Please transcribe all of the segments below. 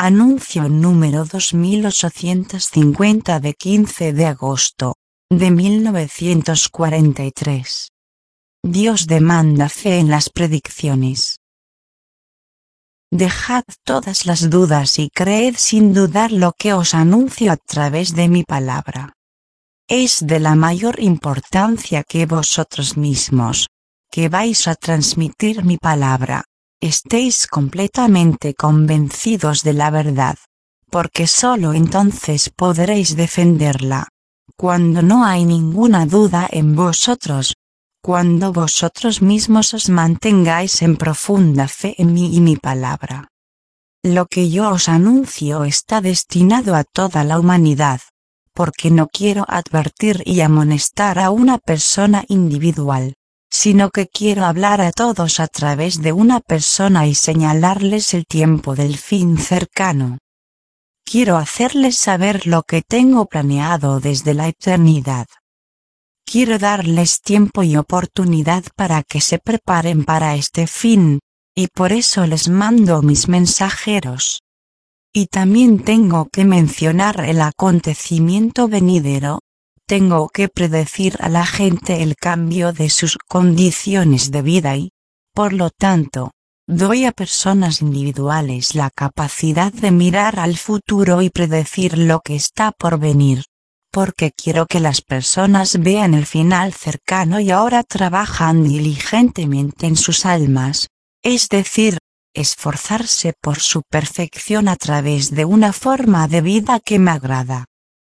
Anuncio número 2850 de 15 de agosto de 1943. Dios demanda fe en las predicciones. Dejad todas las dudas y creed sin dudar lo que os anuncio a través de mi palabra. Es de la mayor importancia que vosotros mismos, que vais a transmitir mi palabra, estéis completamente convencidos de la verdad, porque sólo entonces podréis defenderla. Cuando no hay ninguna duda en vosotros, cuando vosotros mismos os mantengáis en profunda fe en mí y mi palabra. Lo que yo os anuncio está destinado a toda la humanidad, porque no quiero advertir y amonestar a una persona individual, sino que quiero hablar a todos a través de una persona y señalarles el tiempo del fin cercano. Quiero hacerles saber lo que tengo planeado desde la eternidad. Quiero darles tiempo y oportunidad para que se preparen para este fin, y por eso les mando mis mensajeros. Y también tengo que mencionar el acontecimiento venidero, tengo que predecir a la gente el cambio de sus condiciones de vida y, por lo tanto, doy a personas individuales la capacidad de mirar al futuro y predecir lo que está por venir, porque quiero que las personas vean el final cercano y ahora trabajan diligentemente en sus almas, es decir, esforzarse por su perfección a través de una forma de vida que me agrada.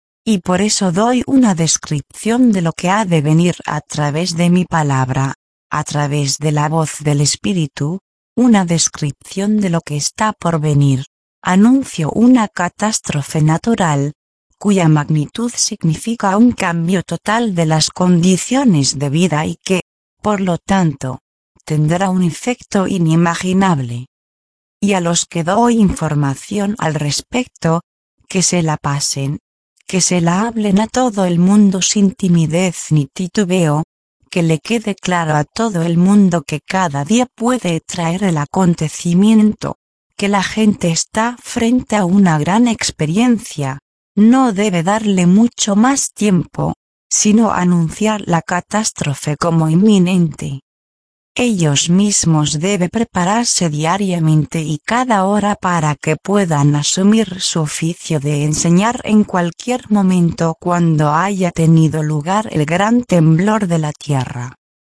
Y por eso doy una descripción de lo que ha de venir a través de mi palabra, a través de la voz del Espíritu, una descripción de lo que está por venir. Anuncio una catástrofe natural, cuya magnitud significa un cambio total de las condiciones de vida y que, por lo tanto, tendrá un efecto inimaginable. Y a los que doy información al respecto, que se la pasen, que se la hablen a todo el mundo sin timidez ni titubeo, que le quede claro a todo el mundo que cada día puede traer el acontecimiento, que la gente está frente a una gran experiencia, no debe darle mucho más tiempo, sino anunciar la catástrofe como inminente. Ellos mismos deben prepararse diariamente y cada hora para que puedan asumir su oficio de enseñar en cualquier momento cuando haya tenido lugar el gran temblor de la tierra.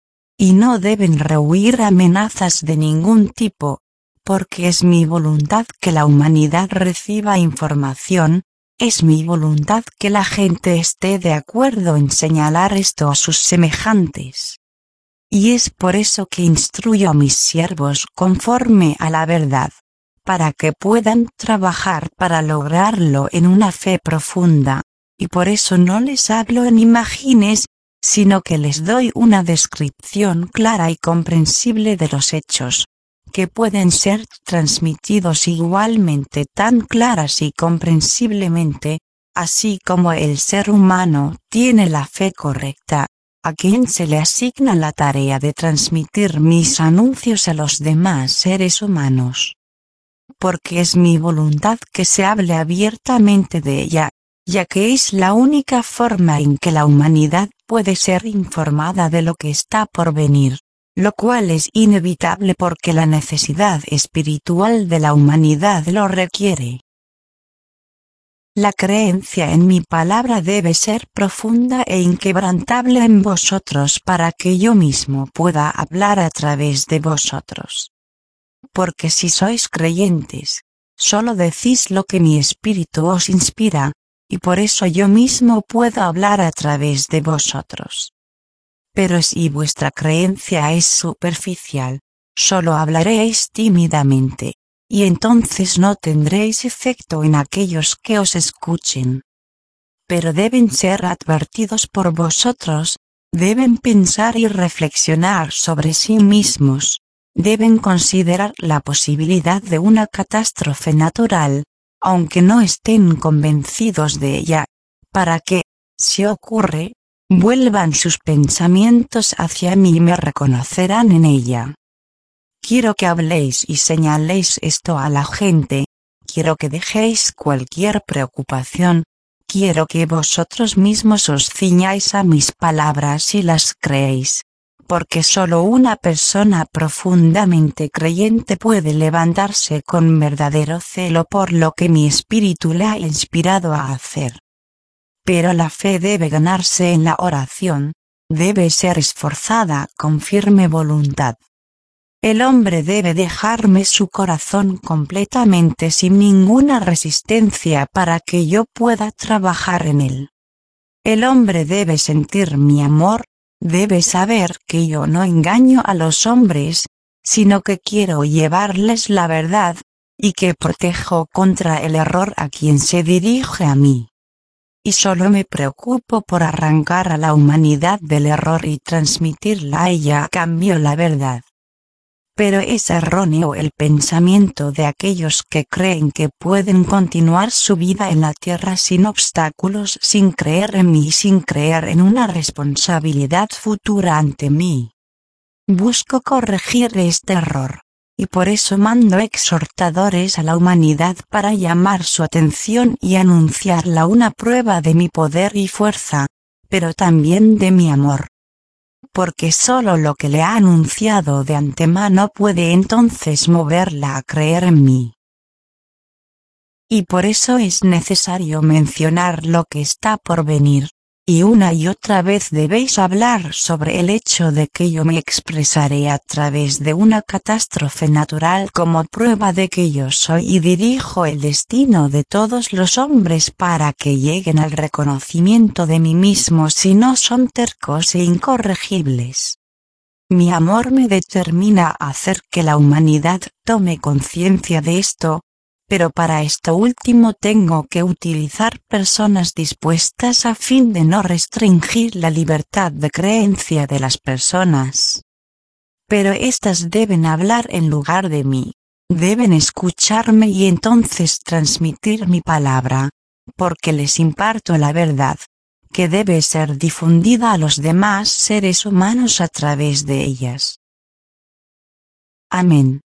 Y no deben rehuir amenazas de ningún tipo, porque es mi voluntad que la humanidad reciba información, es mi voluntad que la gente esté de acuerdo en señalar esto a sus semejantes. Y es por eso que instruyo a mis siervos conforme a la verdad, para que puedan trabajar para lograrlo en una fe profunda, y por eso no les hablo en imágenes, sino que les doy una descripción clara y comprensible de los hechos, que pueden ser transmitidos igualmente tan claras y comprensiblemente, así como el ser humano tiene la fe correcta, a quien se le asigna la tarea de transmitir mis anuncios a los demás seres humanos. Porque es mi voluntad que se hable abiertamente de ella, ya que es la única forma en que la humanidad puede ser informada de lo que está por venir, lo cual es inevitable porque la necesidad espiritual de la humanidad lo requiere. La creencia en mi palabra debe ser profunda e inquebrantable en vosotros para que yo mismo pueda hablar a través de vosotros. Porque si sois creyentes, solo decís lo que mi espíritu os inspira, y por eso yo mismo puedo hablar a través de vosotros. Pero si vuestra creencia es superficial, solo hablaréis tímidamente, y entonces no tendréis efecto en aquellos que os escuchen. Pero deben ser advertidos por vosotros, deben pensar y reflexionar sobre sí mismos, deben considerar la posibilidad de una catástrofe natural, aunque no estén convencidos de ella, para que, si ocurre, vuelvan sus pensamientos hacia mí y me reconocerán en ella. Quiero que habléis y señaléis esto a la gente, quiero que dejéis cualquier preocupación, quiero que vosotros mismos os ciñáis a mis palabras y las creéis, porque solo una persona profundamente creyente puede levantarse con verdadero celo por lo que mi espíritu le ha inspirado a hacer. Pero la fe debe ganarse en la oración, debe ser esforzada con firme voluntad. El hombre debe dejarme su corazón completamente sin ninguna resistencia para que yo pueda trabajar en él. El hombre debe sentir mi amor, debe saber que yo no engaño a los hombres, sino que quiero llevarles la verdad, y que protejo contra el error a quien se dirige a mí. Y solo me preocupo por arrancar a la humanidad del error y transmitirla a ella a cambio la verdad. Pero es erróneo el pensamiento de aquellos que creen que pueden continuar su vida en la tierra sin obstáculos, sin creer en mí, sin creer en una responsabilidad futura ante mí. Busco corregir este error, y por eso mando exhortadores a la humanidad para llamar su atención y anunciarla una prueba de mi poder y fuerza, pero también de mi amor. Porque solo lo que le ha anunciado de antemano puede entonces moverla a creer en mí. Y por eso es necesario mencionar lo que está por venir, y una y otra vez debéis hablar sobre el hecho de que yo me expresaré a través de una catástrofe natural como prueba de que yo soy y dirijo el destino de todos los hombres para que lleguen al reconocimiento de mí mismo si no son tercos e incorregibles. Mi amor me determina a hacer que la humanidad tome conciencia de esto, pero para esto último tengo que utilizar personas dispuestas a fin de no restringir la libertad de creencia de las personas. Pero éstas deben hablar en lugar de mí, deben escucharme y entonces transmitir mi palabra, porque les imparto la verdad, que debe ser difundida a los demás seres humanos a través de ellas. Amén.